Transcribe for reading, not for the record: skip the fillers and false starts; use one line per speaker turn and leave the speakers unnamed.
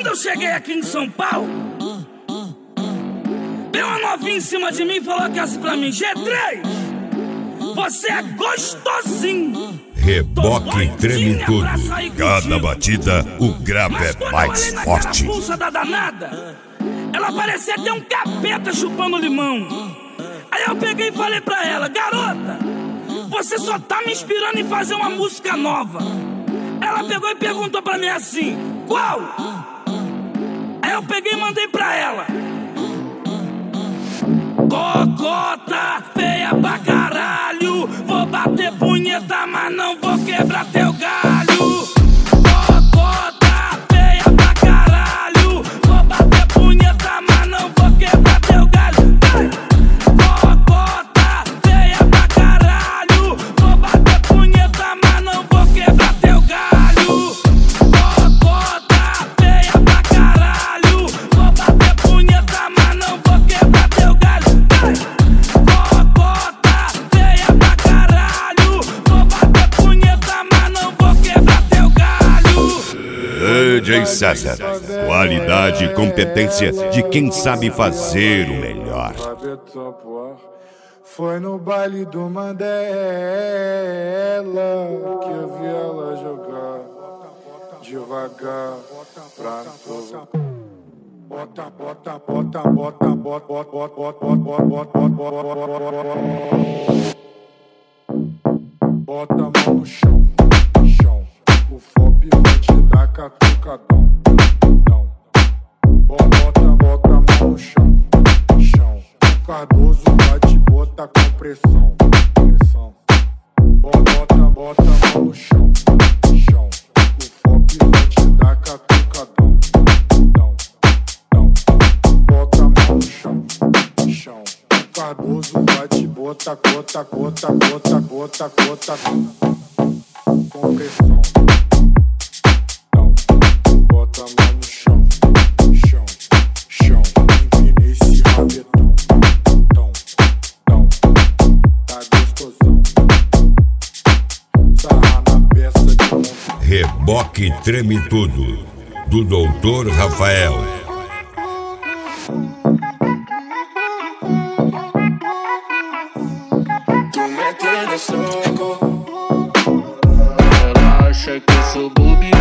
eu cheguei aqui em São Paulo, veio uma novinha em cima de mim e falou que assim pra mim: G3, você é gostosinho.
Reboque treme tudo. Cada batida, o grave é mais forte.
Pulsa da danada, ela parecia ter um capeta chupando limão. Aí eu peguei e falei pra ela: garota, você só tá me inspirando em fazer uma música nova. Ela pegou e perguntou pra mim assim: qual? Aí eu peguei e mandei pra ela: cocota feia pra caralho, vou bater punheta, mas não vou quebrar teu galho. Cocota feia pra caralho, vou bater punheta, mas não vou quebrar teu galho. Cocota feia pra caralho, vou bater punheta, mas não vou quebrar teu galho. Cocota feia pra caralho, vou bater punheta, mas não vou quebrar teu galho. Cocota feia pra caralho, vou bater punheta, mas não vou quebrar teu galho.
DJ César, qualidade e competência de quem sabe fazer o melhor.
Foi no baile do Mandela que eu vi ela jogar devagar pra provocar. Bota, bota, bota, bota, bota, bota, bota, bota, bota a mão no chão, chão. O FOP vai te dar catucadão. Bota, bota a mão no chão, chão. O Cardoso vai te botar com pressão, pressão. Bota, bota a mão no chão, chão. O FOP vai te dar catucadão. Bota a mão no chão, chão. O Cardoso vai te botar, gota, gota, gota, gota, gota, com pressão. Bota a mão no chão, chão, chão. Empina esse rabetão, tão, tão. Tá gostosão. Sarra na peça de montão.
Reboque treme tudo, do Doutor Rafael.
Tu me tienes loco. Ela acha que eu sou bobo.